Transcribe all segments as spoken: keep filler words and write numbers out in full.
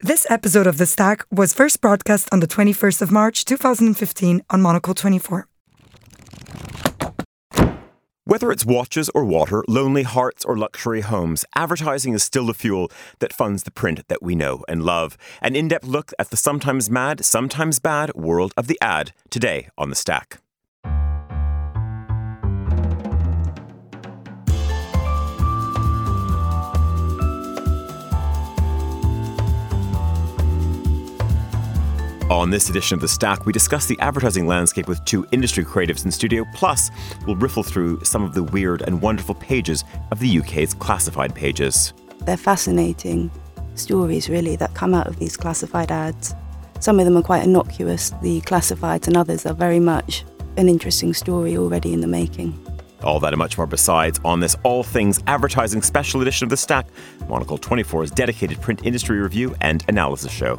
This episode of The Stack was first broadcast on the twenty-first of March two thousand fifteen on Monocle twenty-four. Whether it's watches or water, lonely hearts or luxury homes, advertising is still the fuel that funds the print that we know and love. An in-depth look at the sometimes mad, sometimes bad world of the ad today on The Stack. On this edition of The Stack, we discuss the advertising landscape with two industry creatives in studio, plus we'll riffle through some of the weird and wonderful pages of the U K's classified pages. They're fascinating stories, really, that come out of these classified ads. Some of them are quite innocuous, the classifieds, and others are very much an interesting story already in the making. All that and much more besides on this All Things Advertising special edition of The Stack, Monocle twenty-four's dedicated print industry review and analysis show.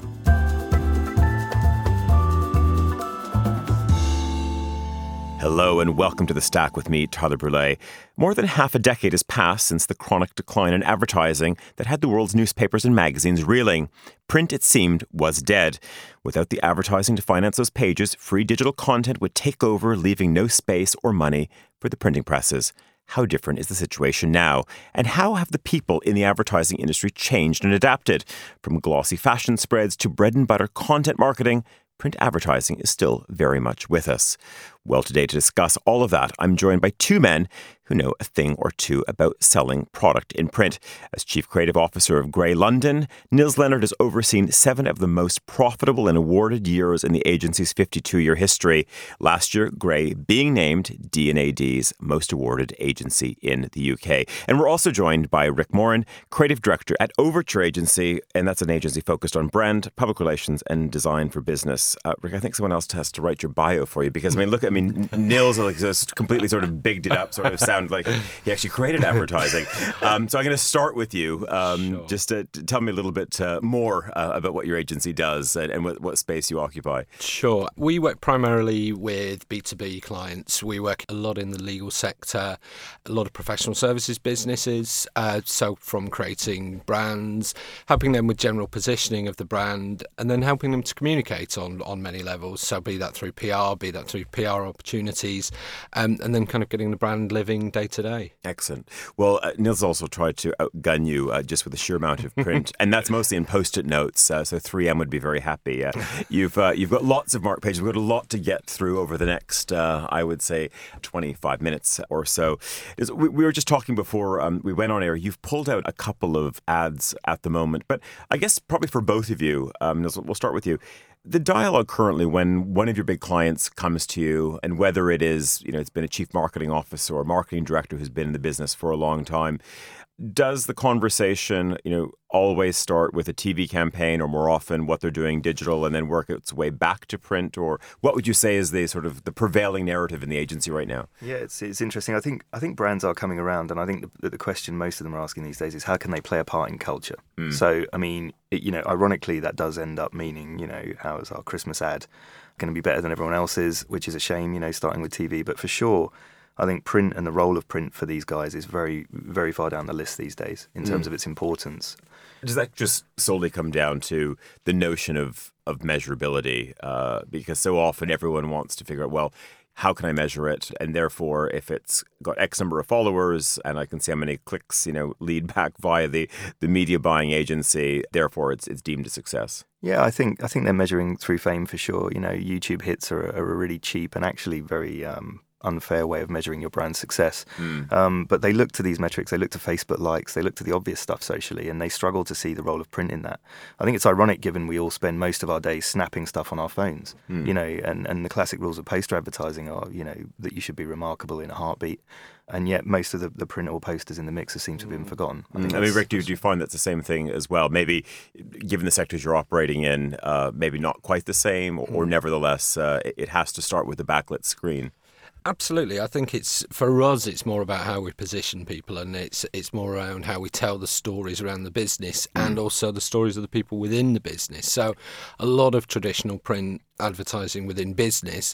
Hello and welcome to The Stack with me, Tyler Brûlé. More than half a decade has passed since the chronic decline in advertising that had the world's newspapers and magazines reeling. Print, it seemed, was dead. Without the advertising to finance those pages, free digital content would take over, leaving no space or money for the printing presses. How different is the situation now? And how have the people in the advertising industry changed and adapted? From glossy fashion spreads to bread and butter content marketing, print advertising is still very much with us. Well, today to discuss all of that, I'm joined by two men who know a thing or two about selling product in print. As Chief Creative Officer of Grey London, Nils Leonard has overseen seven of the most profitable and awarded years in the agency's fifty-two-year history. Last year, Grey being named D and A D's most awarded agency in the U K. And we're also joined by Rick Moran, Creative Director at Overture Agency, and that's an agency focused on brand, public relations, and design for business. Uh, Rick, I think someone else has to write your bio for you because, I mean, look, I mean, Nils like just completely sort of bigged it up, sort of sound like he actually created advertising. Um, so I'm going to start with you, um, sure. just to, to tell me a little bit uh, more uh, about what your agency does and, and what, what space you occupy. Sure. We work primarily with B two B clients. We work a lot in the legal sector, a lot of professional services businesses, uh, so from creating brands, helping them with general positioning of the brand, and then helping them to communicate on, on many levels. So be that through P R, be that through P R opportunities, um, and then kind of getting the brand living day to day. Excellent. Well, uh, Nils also tried to outgun you uh, just with the sheer amount of print, and that's mostly in post-it notes. Uh, so three M would be very happy. Uh, you've uh, you've got lots of mark pages. We've got a lot to get through over the next, uh, I would say, twenty-five minutes or so. We, we were just talking before um, we went on air. You've pulled out a couple of ads at the moment, but I guess probably for both of you, um, Nils, we'll start with you. The dialogue currently when one of your big clients comes to you, and whether it is, you know, it's been a chief marketing officer or a marketing director who's been in the business for a long time, does the conversation, you know, always start with a T V campaign or more often what they're doing digital and then work its way back to print? Or what would you say is the sort of the prevailing narrative in the agency right now? Yeah, it's it's interesting. I think I think brands are coming around, and I think the, the question most of them are asking these days is how can they play a part in culture? Mm. So, I mean, it, you know, ironically, that does end up meaning, you know, how is our Christmas ad going to be better than everyone else's, which is a shame, you know, starting with T V. But for sure, I think print and the role of print for these guys is very, very far down the list these days in terms mm. of its importance. Does that just solely come down to the notion of, of measurability? Uh, because so often everyone wants to figure out, well, how can I measure it? And therefore, if it's got X number of followers and I can see how many clicks, you know, lead back via the, the media buying agency, therefore it's it's deemed a success. Yeah, I think I think they're measuring through fame for sure. You know, YouTube hits are, are a really cheap and actually very um, unfair way of measuring your brand success. Mm. Um, but they look to these metrics, they look to Facebook likes, they look to the obvious stuff socially, and they struggle to see the role of print in that. I think it's ironic given we all spend most of our days snapping stuff on our phones, mm. you know, and, and the classic rules of poster advertising are, you know, that you should be remarkable in a heartbeat. And yet most of the, the print or posters in the mixer seem to have been forgotten. I, mm. I mean, Rick, do, do you find that's the same thing as well? Maybe given the sectors you're operating in, uh, maybe not quite the same, or, or nevertheless, uh, it, it has to start with the backlit screen. Absolutely. I think it's, for us, it's more about how we position people, and it's it's more around how we tell the stories around the business mm. and also the stories of the people within the business. So a lot of traditional print advertising within business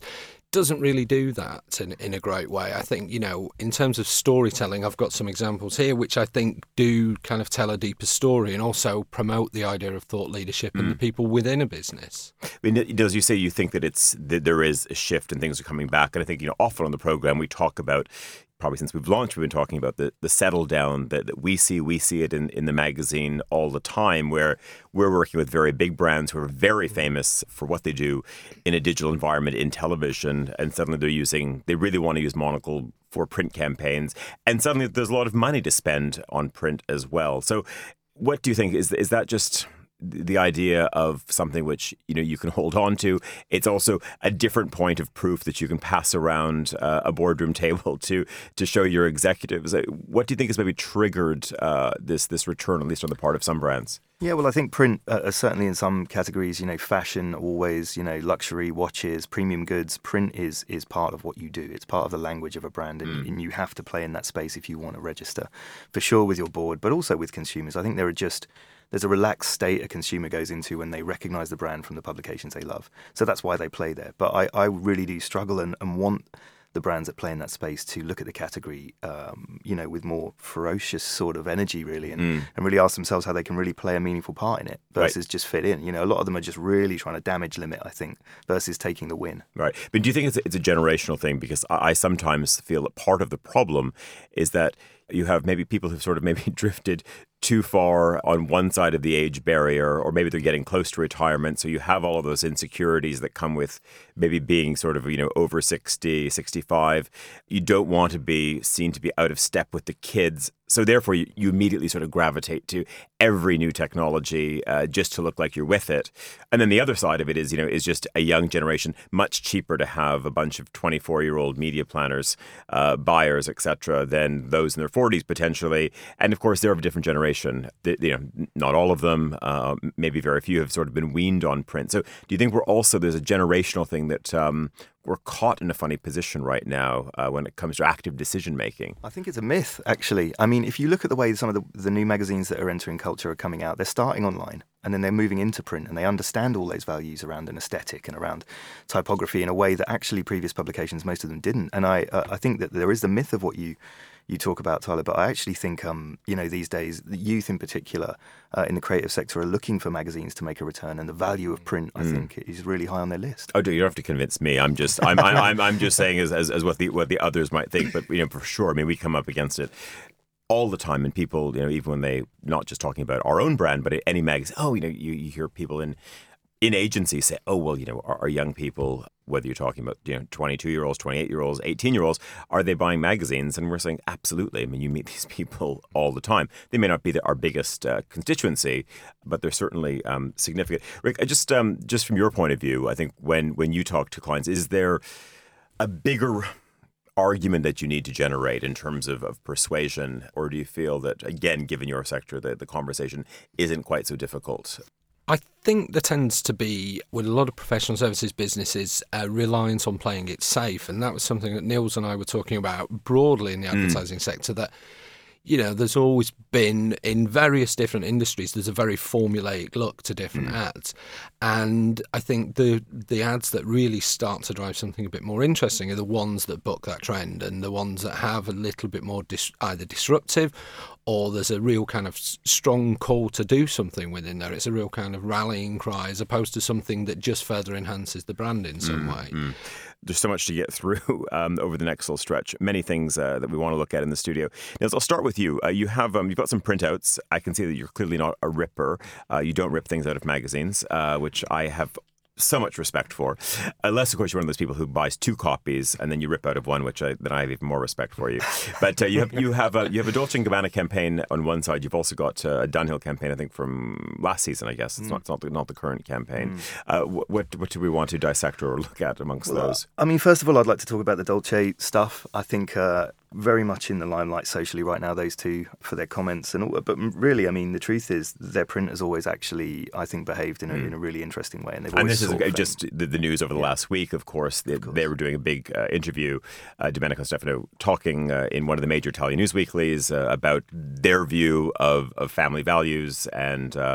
doesn't really do that in, in a great way. I think, you know, in terms of storytelling, I've got some examples here which I think do kind of tell a deeper story and also promote the idea of thought leadership mm. and the people within a business. I mean, as you say, you think that it's that there is a shift and things are coming back. And I think, you know, often on the program we talk about, probably since we've launched, we've been talking about the, the settle down that, that we see. We see it in, in the magazine all the time, where we're working with very big brands who are very famous for what they do in a digital environment, in television, and suddenly they're using, they really want to use Monocle for print campaigns. And suddenly there's a lot of money to spend on print as well. So what do you think? Is, is that just the idea of something which, you know, you can hold on to? It's also a different point of proof that you can pass around uh, a boardroom table to to show your executives. What do you think has maybe triggered uh, this this return, at least on the part of some brands? Yeah, well, I think print, uh, certainly in some categories, you know, fashion, always, you know, luxury, watches, premium goods, print is is part of what you do. It's part of the language of a brand, and, mm. and you have to play in that space if you want to register, for sure, with your board, but also with consumers. I think there are just... There's a relaxed state a consumer goes into when they recognise the brand from the publications they love. So that's why they play there. But I, I really do struggle and, and want the brands that play in that space to look at the category, um, you know, with more ferocious sort of energy, really, and, mm. and really ask themselves how they can really play a meaningful part in it versus right. just fit in. You know, a lot of them are just really trying to damage limit, I think, versus taking the win. Right. But do you think it's a, it's a generational thing? Because I, I sometimes feel that part of the problem is that you have maybe people who've sort of maybe drifted too far on one side of the age barrier, or maybe they're getting close to retirement. So you have all of those insecurities that come with maybe being sort of, you know, over sixty, sixty-five. You don't want to be seen to be out of step with the kids. So therefore, you, you immediately sort of gravitate to every new technology uh, just to look like you're with it. And then the other side of it is, you know, is just a young generation, much cheaper to have a bunch of twenty-four-year-old media planners, uh, buyers, et cetera, than those in their forties potentially. And of course, they're of a different generation. The, you know, not all of them, uh, maybe very few, have sort of been weaned on print. So do you think we're also, there's a generational thing that um, we're caught in a funny position right now uh, when it comes to active decision making? I think it's a myth, actually. I mean, if you look at the way some of the, the new magazines that are entering culture are coming out, they're starting online and then they're moving into print, and they understand all those values around an aesthetic and around typography in a way that actually previous publications, most of them didn't. And I, uh, I think that there is the myth of what you you talk about, Tyler, but I actually think, um, you know, these days, the youth in particular uh, in the creative sector are looking for magazines to make a return, and the value of print, I mm. think, is really high on their list. Oh, you don't have to convince me. I'm just, I'm, I'm, I'm, I'm just saying as, as, as what the what the others might think, but you know, for sure. I mean, we come up against it all the time, and people, you know, even when they, not just talking about our own brand, but any magazine. Oh, you know, you, you hear people in in agencies say, oh, well, you know, our, our young people, whether you're talking about, you know, twenty-two-year-olds, twenty-eight-year-olds, eighteen-year-olds, are they buying magazines? And we're saying, absolutely. I mean, you meet these people all the time. They may not be the, our biggest uh, constituency, but they're certainly um, significant. Rick, I just um, just from your point of view, I think when, when you talk to clients, is there a bigger argument that you need to generate in terms of, of persuasion? Or do you feel that, again, given your sector, the, the conversation isn't quite so difficult? I think there tends to be, with a lot of professional services businesses, a reliance on playing it safe. And that was something that Niels and I were talking about broadly in the advertising mm. sector, that, you know, there's always been, in various different industries, there's a very formulaic look to different mm. ads. And I think the the ads that really start to drive something a bit more interesting are the ones that buck that trend, and the ones that have a little bit more dis- either disruptive, or there's a real kind of strong call to do something within there. It's a real kind of rallying cry, as opposed to something that just further enhances the brand in some mm, way. Mm. There's so much to get through um, over the next little stretch. Many things uh, that we want to look at in the studio. Nils, I'll start with you. Uh, you have um, you've got some printouts. I can see that you're clearly not a ripper. Uh, you don't rip things out of magazines, uh, which I have so much respect for. Unless, of course, you're one of those people who buys two copies and then you rip out of one, which I, then I have even more respect for you. But uh, you have you have a you have a Dolce and Gabbana campaign on one side. You've also got uh, a Dunhill campaign, I think, from last season. I guess it's mm. not it's not the, not the current campaign. Mm. Uh, what what do we want to dissect or look at amongst well, those? I mean, first of all, I'd like to talk about the Dolce stuff. I think uh, very much in the limelight socially right now, those two, for their comments and all. But really, I mean, the truth is their print has always actually, I think, behaved in a, mm. in a really interesting way. And they've and always this is just the, the news over the yeah. last week, of course. They, of course. They were doing a big uh, interview, uh, Domenico Stefano talking uh, in one of the major Italian news weeklies uh, about their view of, of family values and uh,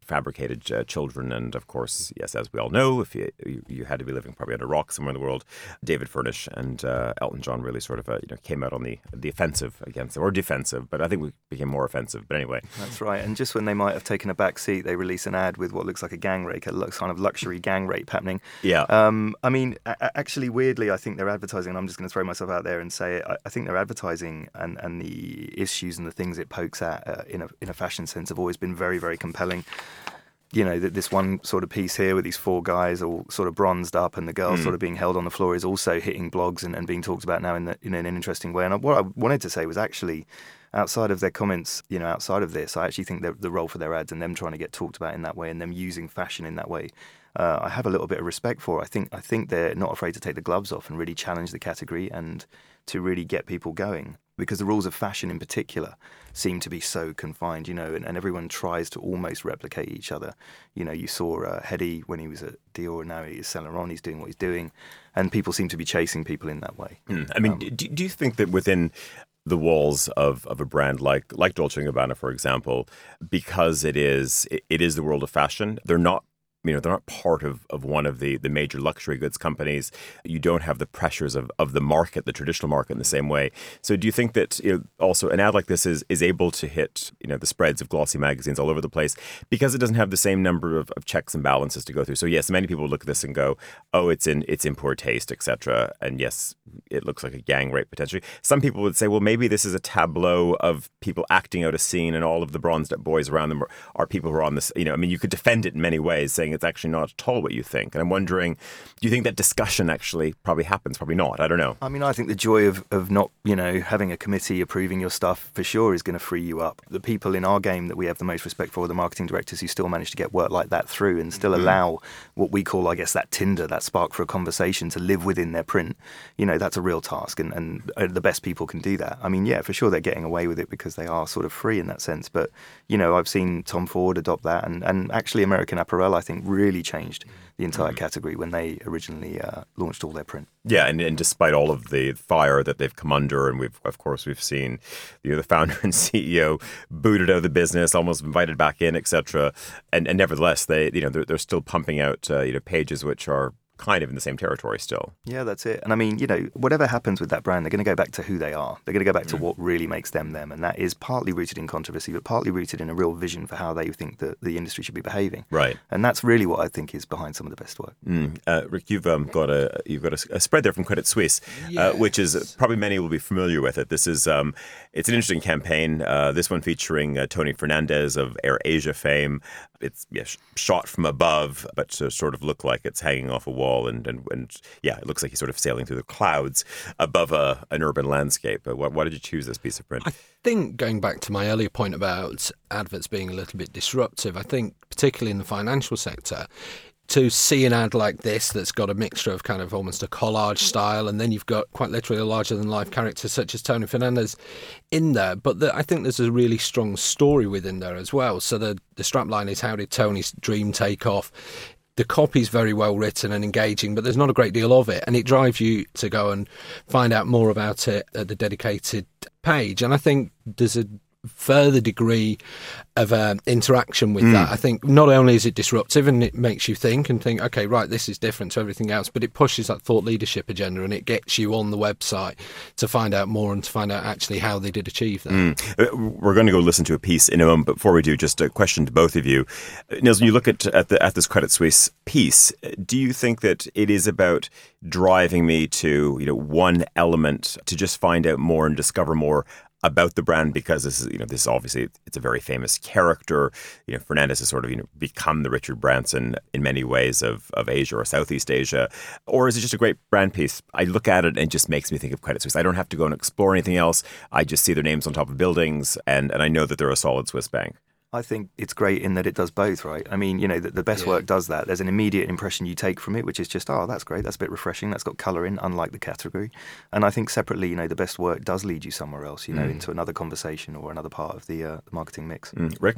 fabricated uh, children. And of course, yes, as we all know, if you, you you had to be living probably under a rock somewhere in the world, David Furnish and uh, Elton John really sort of uh, you know came out on the the offensive against them, or defensive, but I think we became more offensive. But anyway, that's right. And just when they might have taken a back seat, they release an ad with what looks like a gang rape, a looks kind of luxury gang rape happening. Yeah. Um, I mean, a- actually, weirdly, I think they're advertising, and I'm just going to throw myself out there and say it, I, I think they're advertising, and, and the issues and the things it pokes at uh, in a in a fashion sense have always been very, very compelling. You know, this one sort of piece here with these four guys all sort of bronzed up and the girl mm. sort of being held on the floor is also hitting blogs and, and being talked about now in, the, in an interesting way. And what I wanted to say was actually, outside of their comments, you know, outside of this, I actually think that the role for their ads and them trying to get talked about in that way and them using fashion in that way, uh, I have a little bit of respect for. I think I think they're not afraid to take the gloves off and really challenge the category and to really get people going. Because the rules of fashion in particular seem to be so confined, you know, and, and everyone tries to almost replicate each other. You know, you saw uh, Hedi when he was at Dior, and now he's Saint Laurent, he's doing what he's doing, and people seem to be chasing people in that way. Mm. I mean, um, do, do you think that within the walls of, of a brand like like Dolce and Gabbana, for example, because it is it, it is the world of fashion, they're not you know, they're not part of, of one of the, the major luxury goods companies. You don't have the pressures of, of the market, the traditional market in the same way. So do you think that, you know, also an ad like this is is able to hit, you know, the spreads of glossy magazines all over the place because it doesn't have the same number of, of checks and balances to go through? So yes, many people look at this and go, oh, it's in it's in poor taste, et cetera. And yes, it looks like a gang rape potentially. Some people would say, well, maybe this is a tableau of people acting out a scene and all of the bronzed up boys around them are, are people who are on this, you know, I mean, you could defend it in many ways, saying it's actually not at all what you think. And I'm wondering, do you think that discussion actually probably happens? Probably not. I don't know. I mean, I think the joy of, of not, you know, having a committee approving your stuff for sure is going to free you up. The people in our game that we have the most respect for are the marketing directors who still manage to get work like that through and still mm-hmm. allow what we call, I guess, that tinder, that spark for a conversation to live within their print. You know, that's a real task, and, and the best people can do that. I mean, yeah, for sure they're getting away with it because they are sort of free in that sense. But, you know, I've seen Tom Ford adopt that, and, and actually American Apparel, I think, really changed the entire mm-hmm. category when they originally uh, launched all their print. Yeah, and, and despite all of the fire that they've come under, and we've of course we've seen, you know, the founder and C E O booted out of the business, almost invited back in, et cetera. And and nevertheless, they you know they're, they're still pumping out uh, you know pages which are kind of in the same territory still. Yeah, that's it. And I mean, you know, whatever happens with that brand, they're going to go back to who they are. They're going to go back to what really makes them them. And that is partly rooted in controversy, but partly rooted in a real vision for how they think that the industry should be behaving. Right. And that's really what I think is behind some of the best work. Mm. Uh, Rick, you've um, got a you've got a, a spread there from Credit Suisse, yes. uh, which is probably many will be familiar with it. This is um, it's an interesting campaign. Uh, this one featuring uh, Tony Fernandez of Air Asia fame. It's yeah, shot from above, but to sort of look like it's hanging off a wall, and and, and yeah, it looks like he's sort of sailing through the clouds above a, an urban landscape. But why, why did you choose this piece of print? I think going back to my earlier point about adverts being a little bit disruptive, I think particularly in the financial sector, to see an ad like this that's got a mixture of kind of almost a collage style, and then you've got quite literally a larger-than-life character such as Tony Fernandez in there. But the, I think there's a really strong story within there as well. So the, the strapline is, how did Tony's dream take off? The copy's very well written and engaging, but there's not a great deal of it. And it drives you to go and find out more about it at the dedicated page. And I think there's a further degree of uh, interaction with mm. that. I think not only is it disruptive and it makes you think and think, okay, right, this is different to everything else, but it pushes that thought leadership agenda and it gets you on the website to find out more and to find out actually how they did achieve that. Mm. We're going to go listen to a piece in a moment, but before we do, just a question to both of you. Nils, when you look at at, the, at this Credit Suisse piece, do you think that it is about driving me to, you know, one element to just find out more and discover more about the brand, because this is, you know, this is obviously, it's a very famous character. You know, Fernandez has sort of, you know, become the Richard Branson in many ways of, of Asia or Southeast Asia? Or is it just a great brand piece? I look at it and it just makes me think of Credit Suisse. I don't have to go and explore anything else. I just see their names on top of buildings, and, and I know that they're a solid Swiss bank. I think it's great in that it does both, right? I mean, you know, the, the best yeah. work does that. There's an immediate impression you take from it, which is just, oh, that's great. That's a bit refreshing. That's got colour in, unlike the category. And I think separately, you know, the best work does lead you somewhere else, you know, mm. into another conversation or another part of the, uh, the marketing mix. Mm. Rick?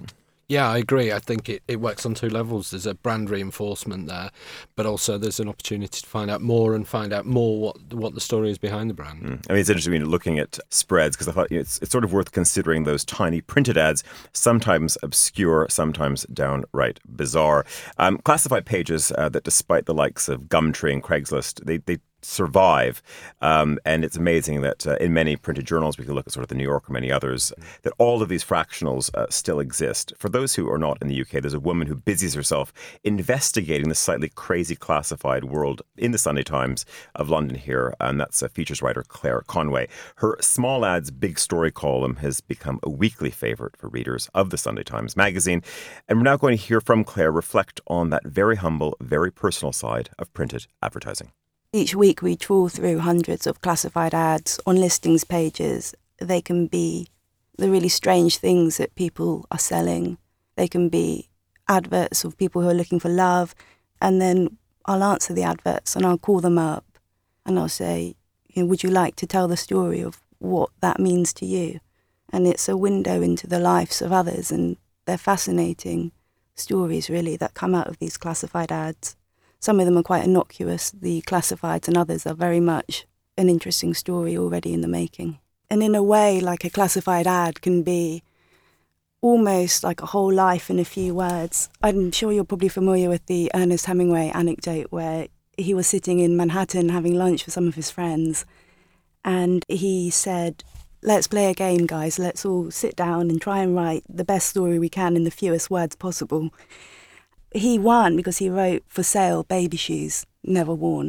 Yeah, I agree. I think it, it works on two levels. There's a brand reinforcement there, but also there's an opportunity to find out more and find out more what what the story is behind the brand. Mm. I mean, it's interesting, you know, looking at spreads, because I thought, you know, it's, it's sort of worth considering those tiny printed ads, sometimes obscure, sometimes downright bizarre. Um, classified pages uh, that, despite the likes of Gumtree and Craigslist, they, they survive. Um, and it's amazing that uh, in many printed journals, we can look at sort of the New Yorker, many others, that all of these fractionals uh, still exist. For those who are not in the U K, there's a woman who busies herself investigating the slightly crazy classified world in the Sunday Times of London here, and that's uh, features writer Claire Conway. Her Small Ads Big Story column has become a weekly favourite for readers of the Sunday Times magazine, and we're now going to hear from Claire reflect on that very humble, very personal side of printed advertising. Each week we trawl through hundreds of classified ads on listings pages. They can be the really strange things that people are selling. They can be adverts of people who are looking for love, and then I'll answer the adverts and I'll call them up and I'll say, you know, would you like to tell the story of what that means to you? And it's a window into the lives of others, and they're fascinating stories really that come out of these classified ads. Some of them are quite innocuous, the classifieds, and others are very much an interesting story already in the making. And in a way, like a classified ad can be almost like a whole life in a few words. I'm sure you're probably familiar with the Ernest Hemingway anecdote where he was sitting in Manhattan having lunch with some of his friends, and he said, let's play a game, guys. Let's all sit down and try and write the best story we can in the fewest words possible. He won because he wrote For Sale Baby Shoes, Never Worn.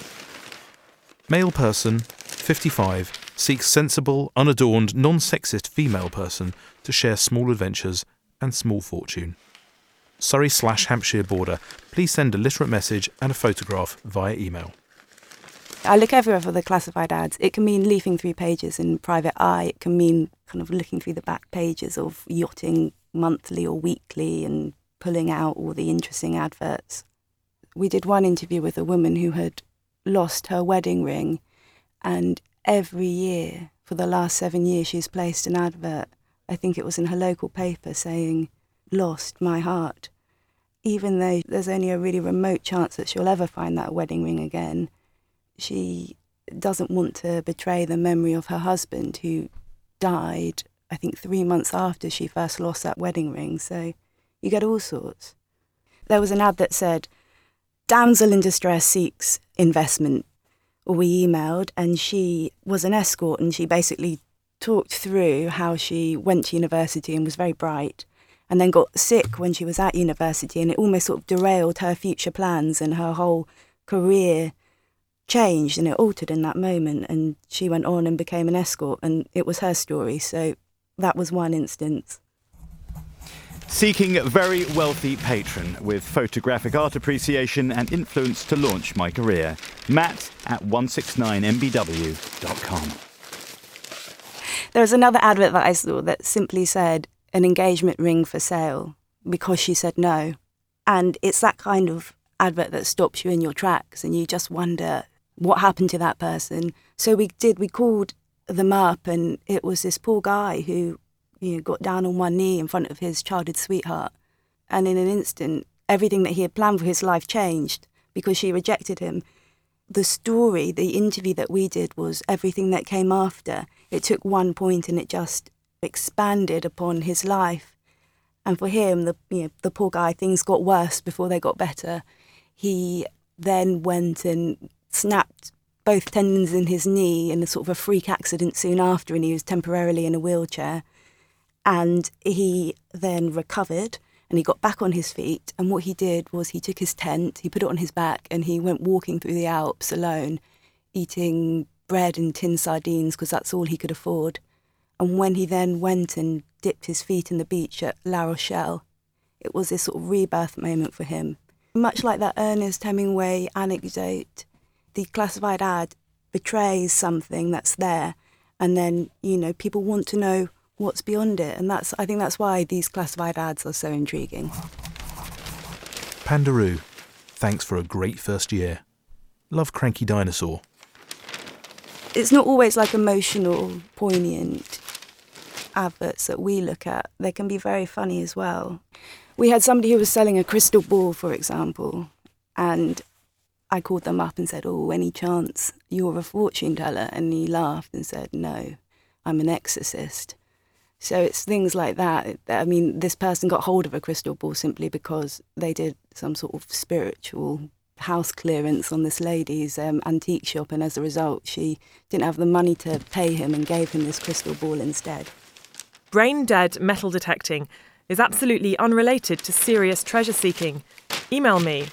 Male person, fifty-five, seeks sensible, unadorned, non-sexist female person to share small adventures and small fortune. Surrey slash Hampshire border. Please send a literate message and a photograph via email. I look everywhere for the classified ads. It can mean leafing through pages in Private Eye. It can mean kind of looking through the back pages of Yachting Monthly or Weekly and pulling out all the interesting adverts. We did one interview with a woman who had lost her wedding ring, and every year for the last seven years she's placed an advert, I think it was in her local paper, saying, lost my heart. Even though there's only a really remote chance that she'll ever find that wedding ring again, she doesn't want to betray the memory of her husband, who died, I think, three months after she first lost that wedding ring. So you get all sorts. There was an ad that said, damsel in distress seeks investment. We emailed, and she was an escort, and she basically talked through how she went to university and was very bright, and then got sick when she was at university, and it almost sort of derailed her future plans, and her whole career changed and it altered in that moment, and she went on and became an escort, and it was her story. So that was one instance. Seeking a very wealthy patron with photographic art appreciation and influence to launch my career. Matt at one six nine m b w dot com. There was another advert that I saw that simply said, an engagement ring for sale, because she said no. And it's that kind of advert that stops you in your tracks, and you just wonder what happened to that person. So we did, we called them up, and it was this poor guy who, you know, got down on one knee in front of his childhood sweetheart. And in an instant, everything that he had planned for his life changed because she rejected him. The story, the interview that we did, was everything that came after. It took one point and it just expanded upon his life. And for him, the you know, the poor guy, things got worse before they got better. He then went and snapped both tendons in his knee in a sort of a freak accident soon after, and he was temporarily in a wheelchair. And he then recovered and he got back on his feet. And what he did was he took his tent, he put it on his back, and he went walking through the Alps alone, eating bread and tin sardines because that's all he could afford. And when he then went and dipped his feet in the beach at La Rochelle, it was this sort of rebirth moment for him. Much like that Ernest Hemingway anecdote, the classified ad betrays something that's there, and then, you know, people want to know what's beyond it, and that's I think that's why these classified ads are so intriguing. Pandaroo, thanks for a great first year. Love Cranky Dinosaur. It's not always like emotional, poignant adverts that we look at, they can be very funny as well. We had somebody who was selling a crystal ball, for example, and I called them up and said, oh, any chance you're a fortune teller? And he laughed and said, no, I'm an exorcist. So it's things like that. I mean, this person got hold of a crystal ball simply because they did some sort of spiritual house clearance on this lady's um, antique shop, and as a result, she didn't have the money to pay him and gave him this crystal ball instead. Brain-dead metal detecting is absolutely unrelated to serious treasure seeking. Email me.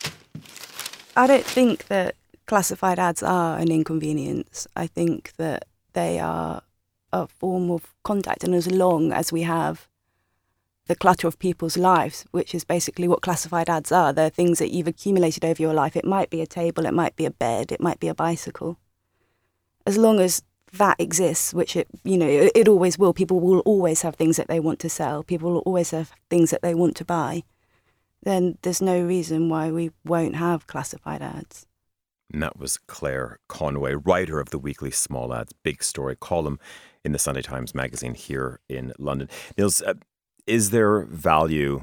I don't think that classified ads are an inconvenience. I think that they are a form of contact, and as long as we have the clutter of people's lives, which is basically what classified ads are, they're things that you've accumulated over your life. It might be a table, it might be a bed, it might be a bicycle. As long as that exists, which it, you know, it, it always will, people will always have things that they want to sell, people will always have things that they want to buy, then there's no reason why we won't have classified ads. And that was Claire Conway, writer of the weekly Small Ads Big Story column in the Sunday Times magazine here in London. Niels, uh, is there value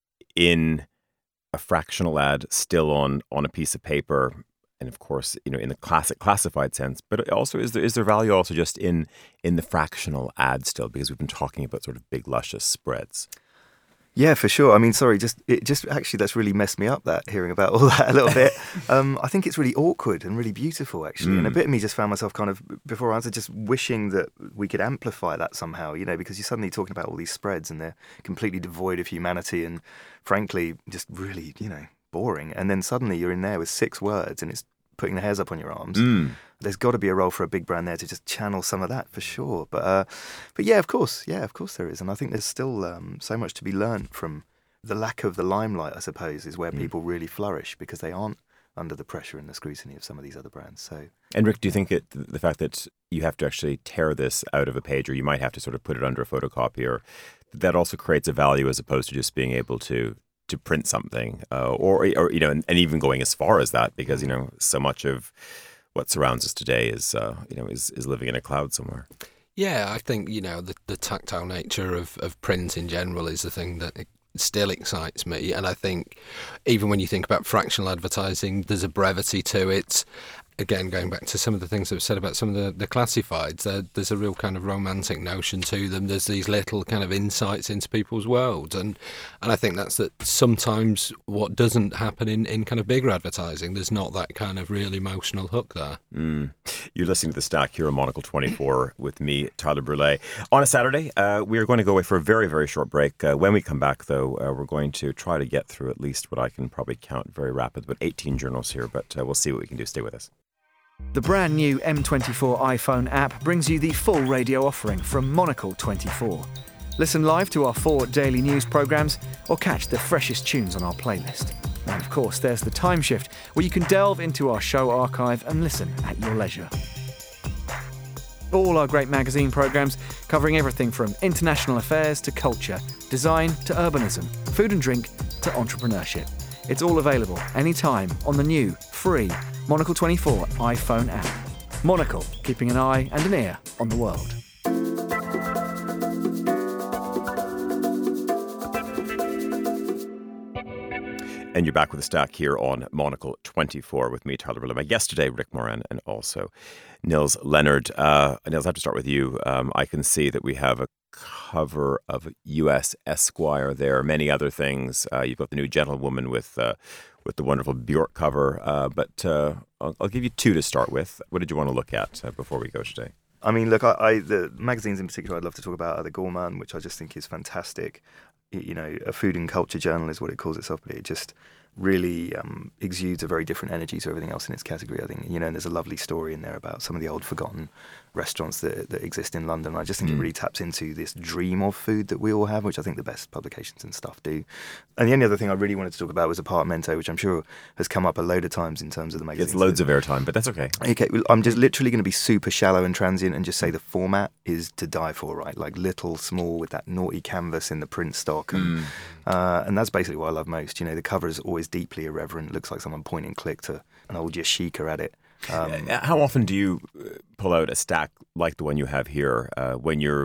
in a fractional ad still on, on a piece of paper? And of course, you know, in the classic classified sense, but also is there is there value also just in in the fractional ad still? Because we've been talking about sort of big luscious spreads. Yeah, for sure. I mean, sorry, just it just actually that's really messed me up, that hearing about all that a little bit. Um, I think it's really awkward and really beautiful, actually. Mm. And a bit of me just found myself kind of, before I answered, just wishing that we could amplify that somehow, you know, because you're suddenly talking about all these spreads and they're completely devoid of humanity and, frankly, just really, you know, boring. And then suddenly you're in there with six words and it's putting the hairs up on your arms. Mm. There's got to be a role for a big brand there to just channel some of that for sure. But uh, but yeah, of course, yeah, of course there is. And I think there's still um, so much to be learned from the lack of the limelight, I suppose, is where mm. people really flourish because they aren't under the pressure and the scrutiny of some of these other brands. So, and Rick, do you think that the fact that you have to actually tear this out of a page, or you might have to sort of put it under a photocopier, that also creates a value as opposed to just being able to to print something, uh, or or you know, and, and even going as far as that, because you know so much of what surrounds us today is uh, you know is, is living in a cloud somewhere. Yeah, I think you know the, the tactile nature of, of print in general is the thing that it still excites me, and I think even when you think about fractional advertising, there's a brevity to it. Again, going back to some of the things that I've said about some of the, the classifieds, there, there's a real kind of romantic notion to them. There's these little kind of insights into people's worlds. And and I think that's that sometimes what doesn't happen in, in kind of bigger advertising. There's not that kind of real emotional hook there. Mm. You're listening to The Stack here on Monocle twenty-four with me, Tyler Brûlé. On a Saturday, uh, we are going to go away for a very, very short break. Uh, when we come back, though, uh, we're going to try to get through at least what I can probably count very rapid, but eighteen journals here. But uh, we'll see what we can do. Stay with us. The brand new M twenty-four iPhone app brings you the full radio offering from Monocle twenty-four. Listen live to our four daily news programmes or catch the freshest tunes on our playlist. And of course, there's the Time Shift, where you can delve into our show archive and listen at your leisure. All our great magazine programmes covering everything from international affairs to culture, design to urbanism, food and drink to entrepreneurship. It's all available anytime on the new, free Monocle twenty-four iPhone app. Monocle, keeping an eye and an ear on the world. And you're back with The Stack here on Monocle twenty-four with me, Tyler Brûlé. My guest today, Rick Moran, and also Nils Leonard. Uh, Nils, I have to start with you. Um, I can see that we have a cover of U S Esquire there, many other things. Uh, you've got the new Gentlewoman with uh, with the wonderful Bjork cover. Uh, but uh, I'll, I'll give you two to start with. What did you want to look at uh, before we go today? I mean, look, I, I the magazines in particular I'd love to talk about are the Gourmand, which I just think is fantastic. You know, a food and culture journal is what it calls itself, but it just really um, exudes a very different energy to everything else in its category, I think. You know, and there's a lovely story in there about some of the old forgotten restaurants that, that exist in London. I just think mm. it really taps into this dream of food that we all have, which I think the best publications and stuff do. And the only other thing I really wanted to talk about was Apartmento, which I'm sure has come up a load of times in terms of the magazine. It's loads of airtime, but that's okay. Okay, well, I'm just literally going to be super shallow and transient and just say the format is to die for, right? Like little, small, with that naughty canvas in the print stock. And, mm. uh, and that's basically what I love most. You know, the cover is always deeply irreverent. Looks like someone point and click to an old Yashica at it. Um, How often do you pull out a stack like the one you have here uh, when you're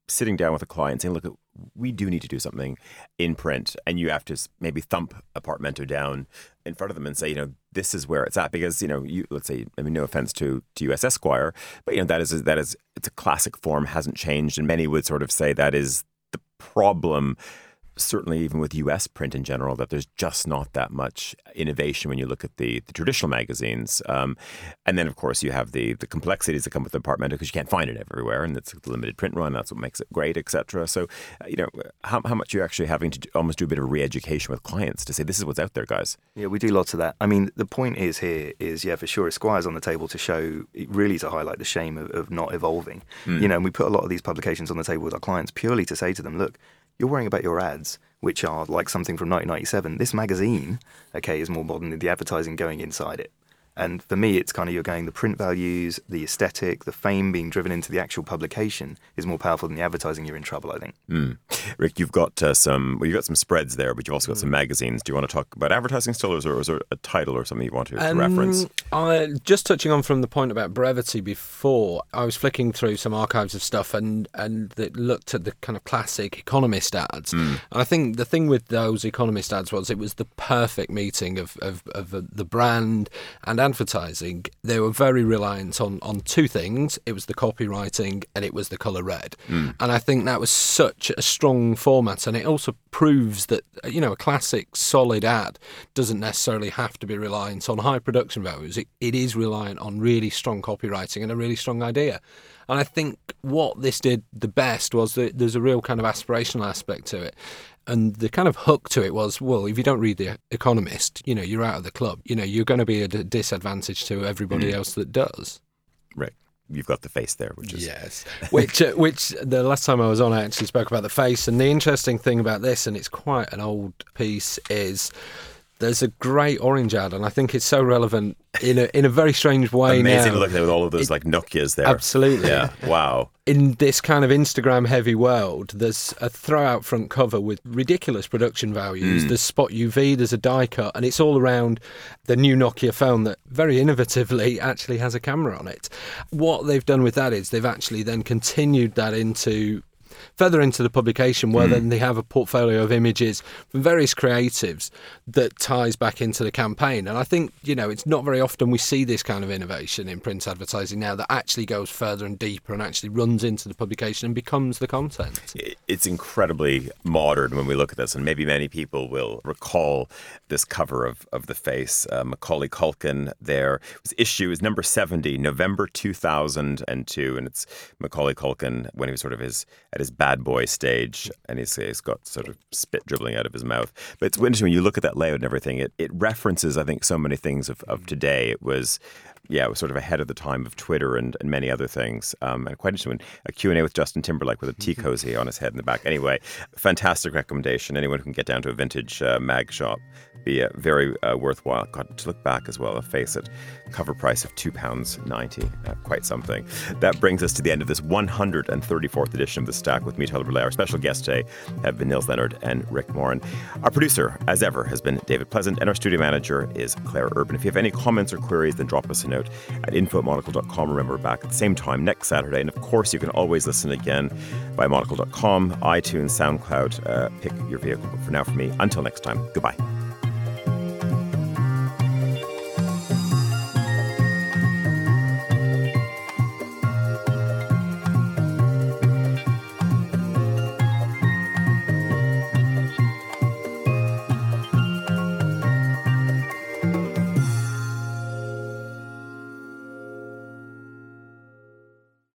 sitting down with a client saying, look, we do need to do something in print, and you have to maybe thump a portmanteau down in front of them and say, you know, this is where it's at, because, you know, you, let's say, I mean, no offense to, to U S Esquire, but, you know, that is, that is, it's a classic form, hasn't changed. And many would sort of say that is the problem, certainly even with U S print in general, that there's just not that much innovation when you look at the, the traditional magazines. Um, and then, of course, you have the the complexities that come with the portmanteau because you can't find it everywhere, and it's a limited print run. That's what makes it great, et cetera. So, uh, you know, how, how much you're actually having to do, almost do a bit of re-education with clients to say, this is what's out there, guys. Yeah, we do lots of that. I mean, the point is here is, yeah, for sure, Esquire's on the table to show, really to highlight the shame of, of not evolving. Mm. You know, and we put a lot of these publications on the table with our clients purely to say to them, look, you're worrying about your ads, which are like something from nineteen ninety-seven. This magazine, okay, is more modern than the advertising going inside it. And for me, it's kind of, you're going, the print values, the aesthetic, the fame being driven into the actual publication is more powerful than the advertising. You're in trouble, I think. Mm. Rick, you've got uh, some, well, you've got some spreads there, but you've also got some magazines. Do you want to talk about advertising still, or is there, or is there a title or something you want to, to um, reference? I, just touching on from the point about brevity before, I was flicking through some archives of stuff and, and that looked at the kind of classic Economist ads. Mm. And I think the thing with those Economist ads was it was the perfect meeting of, of, of the brand and advertising. They were very reliant on on two things. It was the copywriting and it was the colour red. Mm. And I think that was such a strong format, and it also proves that, you know, a classic solid ad doesn't necessarily have to be reliant on high production values. It, it is reliant on really strong copywriting and a really strong idea. And I think what this did the best was that there's a real kind of aspirational aspect to it. And the kind of hook to it was, well, if you don't read The Economist, you know, you're out of the club. You know, you're going to be at a disadvantage to everybody mm. else that does. Right. You've got the face there, which is... Yes. which, uh, which the last time I was on, I actually spoke about the face. And the interesting thing about this, and it's quite an old piece, is there's a great orange ad, and I think it's so relevant in a in a very strange way. Amazing now. to look at it with all of those, it, like, Nokias there. Absolutely. Yeah, wow. In this kind of Instagram-heavy world, there's a throw-out front cover with ridiculous production values. Mm. There's Spot U V, there's a die cut, and it's all around the new Nokia phone that very innovatively actually has a camera on it. What they've done with that is they've actually then continued that into... further into the publication, where mm. then they have a portfolio of images from various creatives that ties back into the campaign. And I think, you know, it's not very often we see this kind of innovation in print advertising now that actually goes further and deeper and actually runs into the publication and becomes the content. It's incredibly modern when we look at this, and maybe many people will recall this cover of, of The Face. Uh, Macaulay Culkin there. It was issue is number seventy, November two thousand two, and it's Macaulay Culkin when he was sort of his at his bad boy stage, and he's, he's got sort of spit dribbling out of his mouth. But it's interesting when you look at that layout and everything, it, it references, I think, so many things of, of today. It was, yeah, it was sort of ahead of the time of Twitter and, and many other things. Um, and quite interesting when a Q and A with Justin Timberlake with a tea cozy on his head in the back. Anyway, fantastic recommendation. Anyone who can get down to a vintage uh, mag shop, be uh, very uh, worthwhile. God, to look back as well, I'll face it, cover price of two pounds ninety, uh, quite something. That brings us to the end of this one hundred thirty-fourth edition of The Stack with me, Tyler Brûlé. Our special guests today have been Nils Leonard and Rick Moran. Our producer, as ever, has been David Pleasant, and our studio manager is Claire Urban. If you have any comments or queries, then drop us a note at info at monocle dot com. Remember, we're back at the same time next Saturday. And of course, you can always listen again by monocle dot com, iTunes, SoundCloud. Uh, pick your vehicle. But for now, for me, until next time, goodbye.